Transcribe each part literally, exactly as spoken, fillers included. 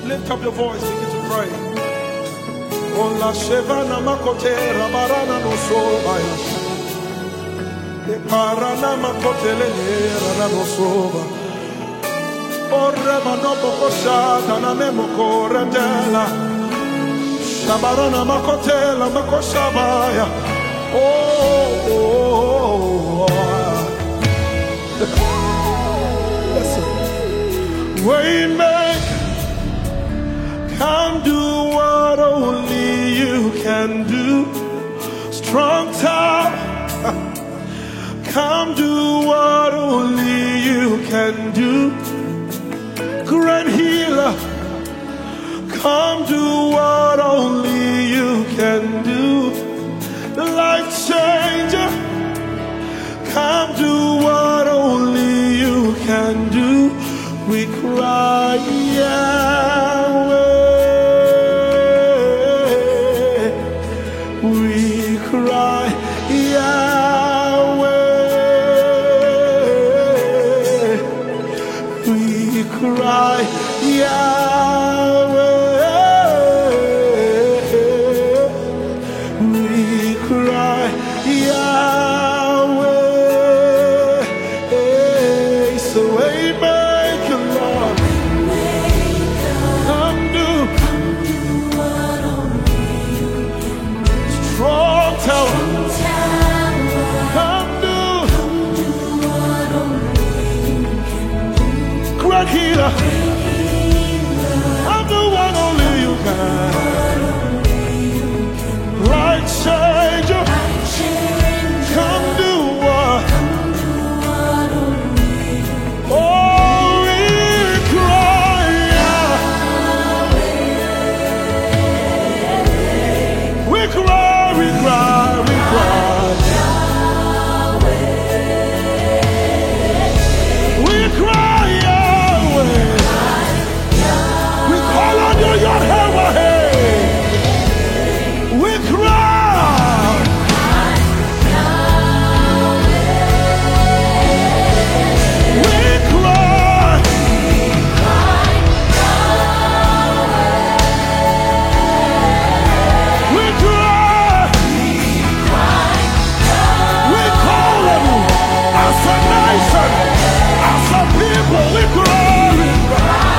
Lift up your voice, begin to pray. Ola shevana makote rabarana no sobaya. E parana makote le rana no soba. Ore manopo koshada na nemo korendela. Shabarana makote la makoshabaya. Oh, oh, oh. Listen. Waymaker, come do what only you can do. Strong tower, come do what only you can do. Great healer, come do what only you can do. The life changer, come do what only you can do. We cry, Yahweh. We cry, Yahweh. We cry, Yahweh. We cry, Yahweh. So amen, Lord. Come do strong tower. Come do great healer. Come do what only you can. Light changer. Come do what. Oh, we cry, Yahweh. We cry, we cry, we cry. We cry, Yahweh. We call on you, Yahweh. We cry. We cry. We cry. We call on you as a nation, as a people. We cry. We cry.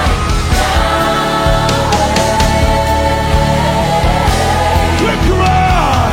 We cry.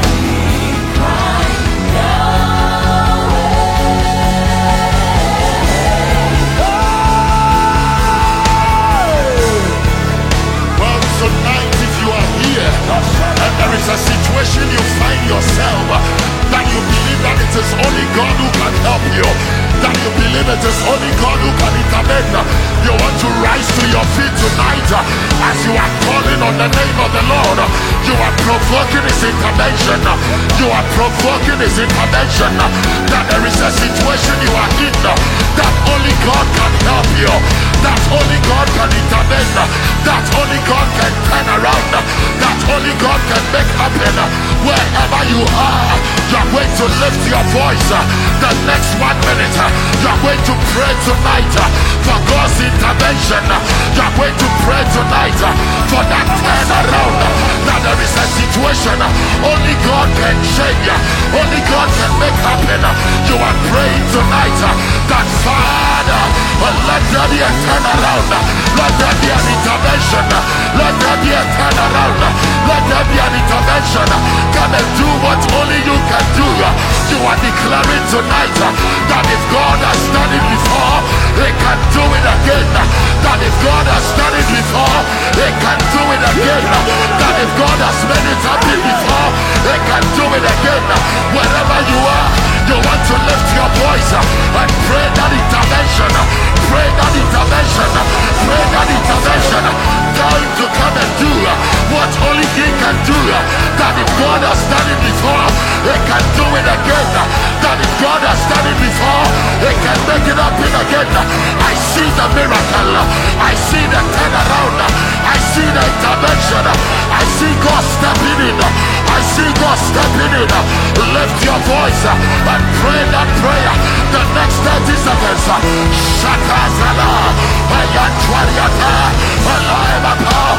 Well, tonight, if you are here and there is a situation you find yourself, that you believe that it is only God who can help you, that you believe it is only God who can intervene, you want to rise to your feet tonight as you are calling on the name of the Lord. You are provoking his intervention. You are provoking his intervention. That there is a situation you are in that only God can help you, that only God can intervene, that only God can turn around, that only God can make happen. Wherever you are, you are going to lift your voice. The next one minute, you are going to pray tonight for God's intervention. You are going to pray tonight for that turnaround. That there is a situation only God can change, only God can make happen. You are praying tonight that Father, let there be a turnaround, let there be an intervention, let there be a turnaround, let there be an intervention. Come and do what only you can do. You are declaring tonight that if God has done it before, he can do it again. That if God has done it before, he can do it again. That if God has made it happen before, he can do it again. Wherever you are, you want to lift your voice and pray that intervention. Pray that intervention. Pray that intervention. Tell him to come and do what only he can do. That if God has done it before, he can do it again. That if God has done it before, he can make it happen again. I see the miracle. I see the turnaround. I see the intervention. I see God stepping in. I see God stepping in. Lift your voice and pray that prayer. The next thirty seconds. Shakazala. Ayantwariata. Alive.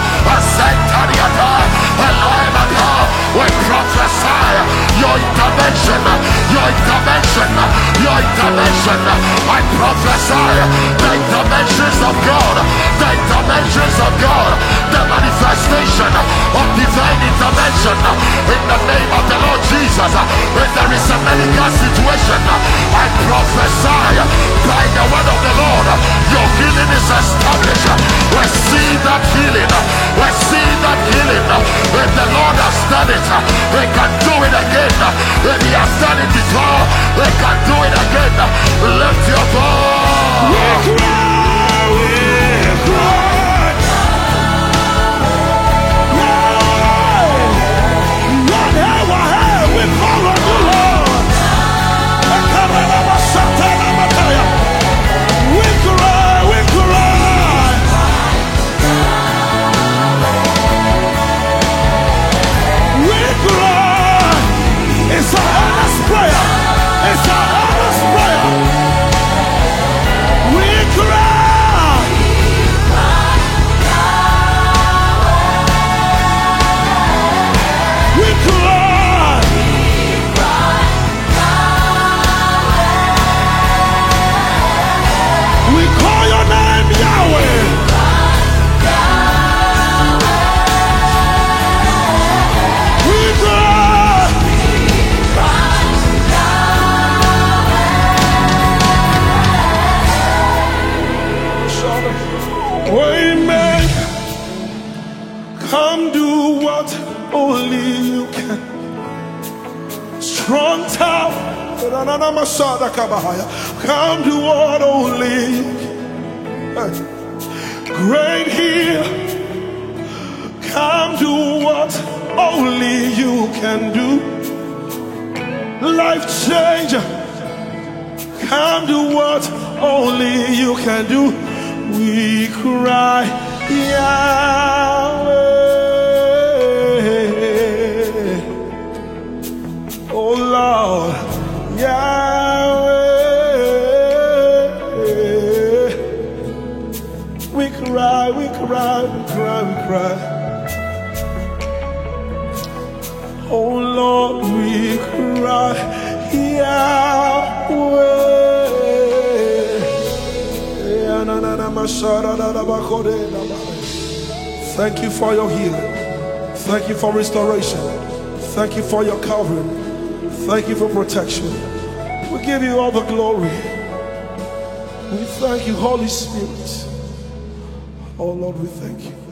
dimension. I prophesy the dimensions of God, the dimensions of God, the manifestation of divine intervention in the name of the Lord Jesus. When there is a medical situation, I prophesy by the word of the Lord, your healing is established. Receive that healing, receive that healing. If the Lord has done it, He can do it again. If He has done it before, He can do it again. Lift your voice. We cry, we cry. Whatever hell we call on the Lord. We cry, we cry. We cry. It's our honest prayer. It's our honest prayer. We cry. We cry. We call your name Yahweh. We cry. Waymaker, come do what only you can. Strong tower, come do what only you can. Great healer, come do what only you can do. Life changer, come do what only you can do. We cry, Yahweh, oh Lord, Yahweh. We cry, we cry, we cry, we cry. Oh Lord, we cry, Yahweh. Thank you for your healing. Thank you for restoration. Thank you for your covering. Thank you for protection. We give you all the glory. We thank you, Holy Spirit. Oh Lord, we thank you.